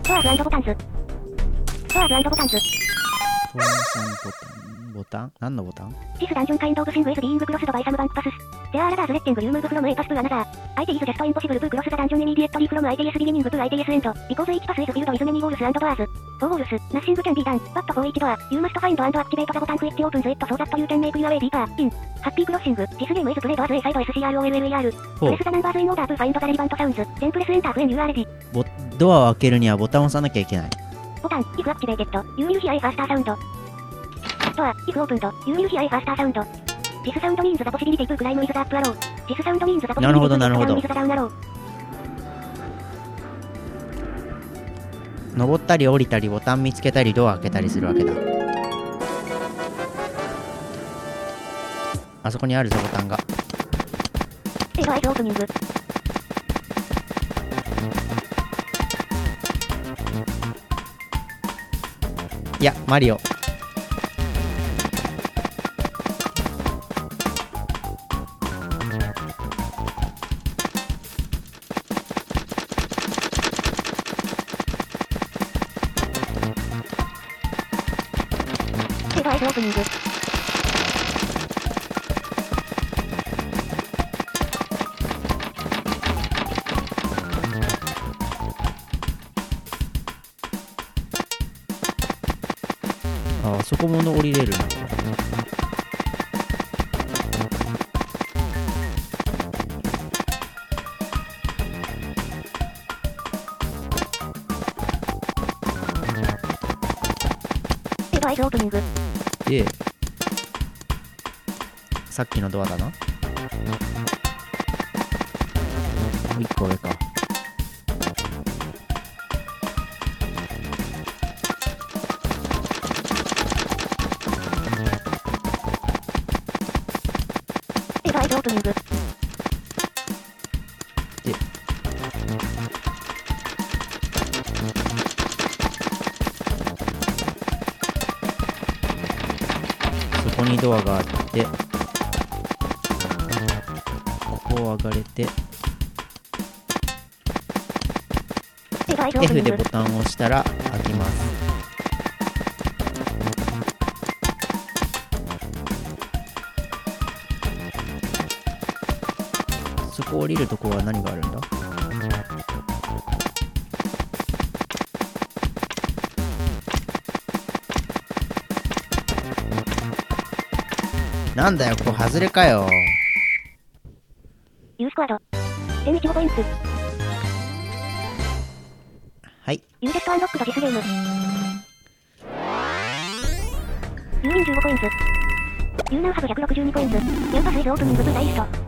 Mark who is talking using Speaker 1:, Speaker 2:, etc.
Speaker 1: ドアーズ&ボタンズ。ドアーズ&ボタンズ。
Speaker 2: トーンさんボタン何のボタン？
Speaker 1: ジスダンジョンカインドオブシングイズビーイングクロスドバイサムバンクパスス。ゼアーラダーズレッテングユームーブフロムエイパスプーアナザー。相手イズジャストインポシブルプークロスザダンジョンイミディエットリーフロム相手イエスビギニングプー相手イエスエンド。ビコーズエイチパスイズフィルドイズメニーウォールス&ドアーズ。フォーウォールス、ナッシングキャンビーダン。バットフォーイーチドア。ユーマストファインド&アクティベートザボタンクイッチオープンズイットソーザットユーキャンメイクユアウェイディーパー。イン。ハッピークロッシング。This game is played as a side SCROLLER。プレスザナンバーズインオーダープファインドザレリバントサウンズ。テンプレスエンターフェン you are ready。
Speaker 2: ドアを開けるにはボタンを押さなきゃいけない。
Speaker 1: ボタン、if activated。You will hear a faster sound。ドア、if opened。You will hear a faster sound。This sound means the possibility to climb with the up arrow。This sound means the possibility to climb with the down arrow。
Speaker 2: 登ったり降りたりボタン見つけたりドア開けたりするわけだ。あそこにあるぞボタンが。いやマリオ。あそこも降りれるな。でさっきのドアだな。1個上か。でそこにドアがあって、ここを上がれて F でボタンを押したら開きます。そこ降りるとこは何があるんだ？なんだよ、ここ外れかよ。
Speaker 1: ユースクワード。1015ポイント。
Speaker 2: はい。
Speaker 1: ユーゲットアンロックドディスゲーム。ユーイン15ポイント。ユーナウハブ162コインズ。ユーパスイズオープニングブーダイスト。